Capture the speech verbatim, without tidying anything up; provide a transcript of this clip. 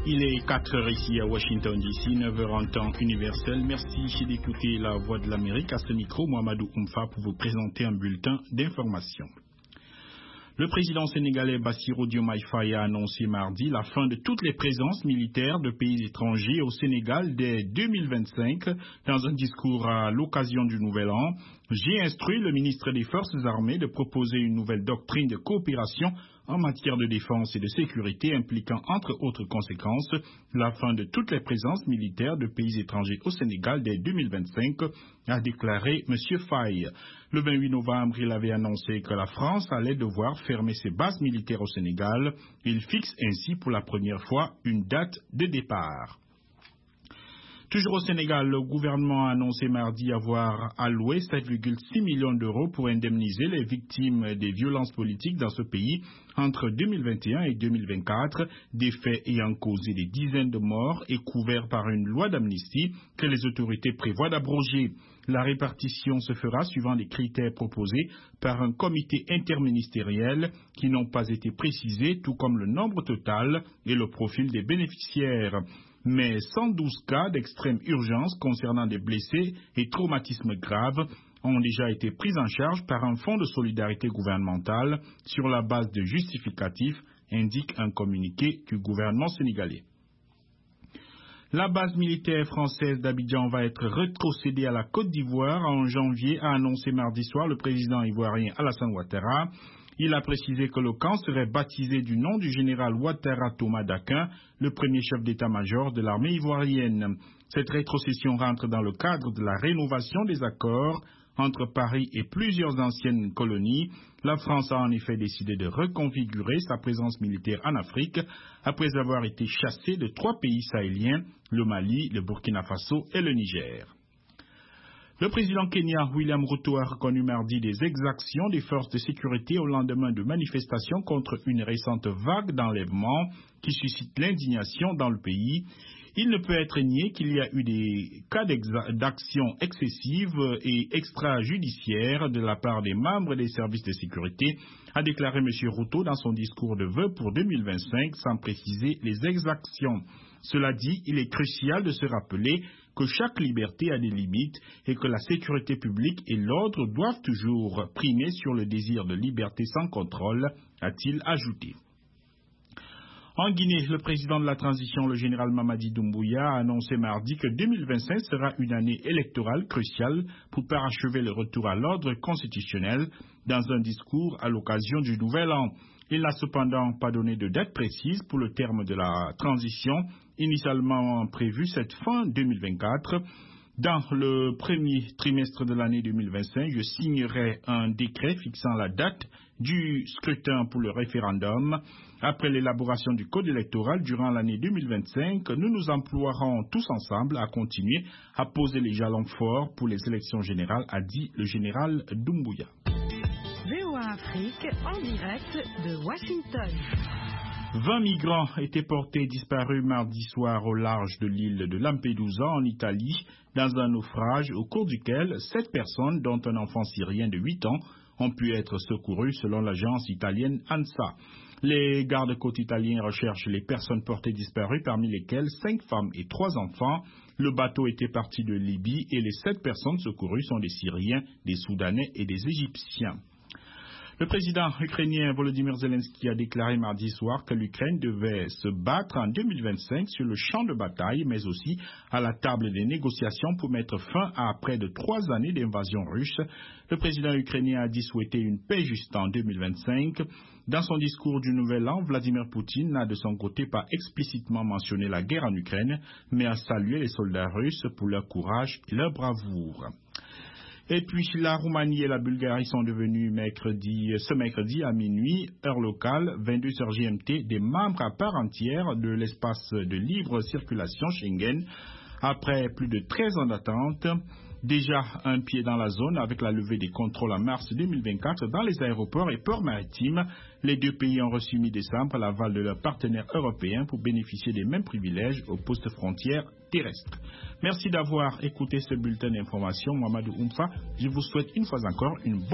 Il est quatre heures ici à Washington D C, neuf heures en temps universel. Merci d'écouter la Voix de l'Amérique. À ce micro, Mohamedou Oumfa pour vous présenter un bulletin d'information. Le président sénégalais Bassirou Diomaye Faye a annoncé mardi la fin de toutes les présences militaires de pays étrangers au Sénégal dès deux mille vingt-cinq. Dans un discours à l'occasion du Nouvel An, j'ai instruit le ministre des Forces armées de proposer une nouvelle doctrine de coopération en matière de défense et de sécurité impliquant entre autres conséquences la fin de toutes les présences militaires de pays étrangers au Sénégal dès deux mille vingt-cinq, a déclaré M. Faye. Le vingt-huit novembre, il avait annoncé que la France allait devoir fermer ses bases militaires au Sénégal. Il fixe ainsi pour la première fois une date de départ. Toujours au Sénégal, le gouvernement a annoncé mardi avoir alloué sept virgule six millions d'euros pour indemniser les victimes des violences politiques dans ce pays entre deux mille vingt et un et deux mille vingt-quatre, des faits ayant causé des dizaines de morts et couverts par une loi d'amnistie que les autorités prévoient d'abroger. La répartition se fera suivant les critères proposés par un comité interministériel qui n'ont pas été précisés, tout comme le nombre total et le profil des bénéficiaires. Mais cent douze cas d'extrême urgence concernant des blessés et traumatismes graves ont déjà été pris en charge par un fonds de solidarité gouvernementale sur la base de justificatifs, indique un communiqué du gouvernement sénégalais. La base militaire française d'Abidjan va être rétrocédée à la Côte d'Ivoire en janvier, a annoncé mardi soir le président ivoirien Alassane Ouattara. Il a précisé que le camp serait baptisé du nom du général Ouattara Thomas Dakin, le premier chef d'état-major de l'armée ivoirienne. Cette rétrocession rentre dans le cadre de la rénovation des accords entre Paris et plusieurs anciennes colonies. La France a en effet décidé de reconfigurer sa présence militaire en Afrique après avoir été chassée de trois pays sahéliens, le Mali, le Burkina Faso et le Niger. Le président kenyan William Ruto a reconnu mardi des exactions des forces de sécurité au lendemain de manifestations contre une récente vague d'enlèvements qui suscite l'indignation dans le pays. Il ne peut être nié qu'il y a eu des cas d'actions excessives et extrajudiciaires de la part des membres des services de sécurité, a déclaré M. Ruto dans son discours de vœux pour deux mille vingt-cinq sans préciser les exactions. Cela dit, il est crucial de se rappeler que chaque liberté a des limites et que la sécurité publique et l'ordre doivent toujours primer sur le désir de liberté sans contrôle, a-t-il ajouté. En Guinée, le président de la transition, le général Mamadi Doumbouya, a annoncé mardi que deux mille vingt-cinq sera une année électorale cruciale pour parachever le retour à l'ordre constitutionnel dans un discours à l'occasion du Nouvel An. Il n'a cependant pas donné de date précise pour le terme de la transition, initialement prévue cette fin deux mille vingt-quatre. Dans le premier trimestre de l'année deux mille vingt-cinq, je signerai un décret fixant la date du scrutin pour le référendum. Après l'élaboration du code électoral durant l'année deux mille vingt-cinq, nous nous emploierons tous ensemble à continuer à poser les jalons forts pour les élections générales, a dit le général Doumbouya. V O A Afrique en direct de Washington. vingt migrants étaient portés disparus mardi soir au large de l'île de Lampedusa en Italie dans un naufrage au cours duquel sept personnes, dont un enfant syrien de huit ans, ont pu être secourus selon l'agence italienne ANSA. Les gardes-côtes italiens recherchent les personnes portées disparues, parmi lesquelles cinq femmes et trois enfants. Le bateau était parti de Libye et les sept personnes secourues sont des Syriens, des Soudanais et des Égyptiens. Le président ukrainien Volodymyr Zelensky a déclaré mardi soir que l'Ukraine devait se battre en deux mille vingt-cinq sur le champ de bataille, mais aussi à la table des négociations pour mettre fin à près de trois années d'invasion russe. Le président ukrainien a dit souhaiter une paix juste en deux mille vingt-cinq. Dans son discours du Nouvel An, Vladimir Poutine n'a de son côté pas explicitement mentionné la guerre en Ukraine, mais a salué les soldats russes pour leur courage et leur bravoure. Et puis la Roumanie et la Bulgarie sont devenus mercredi, ce mercredi à minuit, heure locale, vingt-deux heures G M T, des membres à part entière de l'espace de libre circulation Schengen, après plus de treize ans d'attente. Déjà un pied dans la zone avec la levée des contrôles en mars deux mille vingt-quatre dans les aéroports et ports maritimes. Les deux pays ont reçu mi-décembre l'aval de leurs partenaires européens pour bénéficier des mêmes privilèges aux postes frontières terrestres. Merci d'avoir écouté ce bulletin d'information. Mohamedou Oumfa, je vous souhaite une fois encore une bonne